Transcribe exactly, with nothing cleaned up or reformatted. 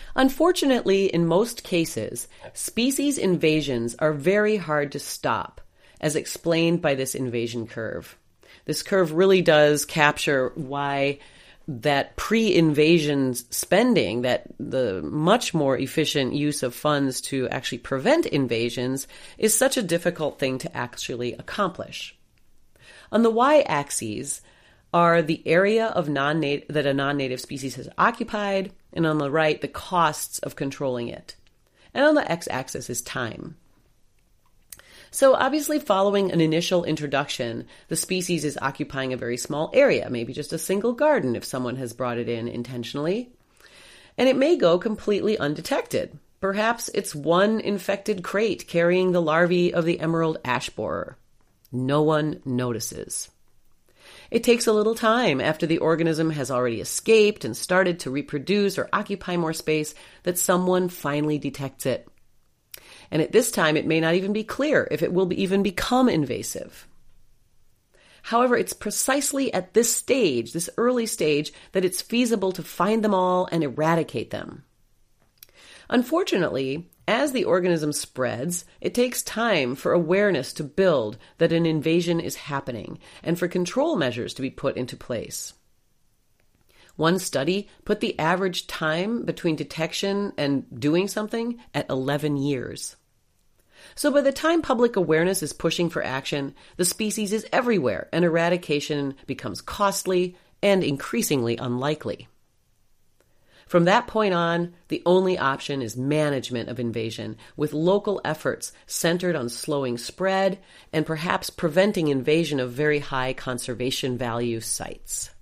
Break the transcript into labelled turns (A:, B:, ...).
A: Unfortunately, in most cases, species invasions are very hard to stop, as explained by this invasion curve. This curve really does capture why that pre-invasion spending, that the much more efficient use of funds to actually prevent invasions, is such a difficult thing to actually accomplish. On the y-axis are the area of non-native that a non-native species has occupied, and on the right, the costs of controlling it. And on the x-axis is time. So obviously, following an initial introduction, the species is occupying a very small area, maybe just a single garden if someone has brought it in intentionally. And it may go completely undetected. Perhaps it's one infected crate carrying the larvae of the emerald ash borer. No one notices. It takes a little time after the organism has already escaped and started to reproduce or occupy more space that someone finally detects it. And at this time, it may not even be clear if it will be even become invasive. However, it's precisely at this stage, this early stage, that it's feasible to find them all and eradicate them. Unfortunately, as the organism spreads, it takes time for awareness to build that an invasion is happening and for control measures to be put into place. One study put the average time between detection and doing something at eleven years. So by the time public awareness is pushing for action, the species is everywhere and eradication becomes costly and increasingly unlikely. From that point on, the only option is management of invasion, with local efforts centered on slowing spread and perhaps preventing invasion of very high conservation value sites.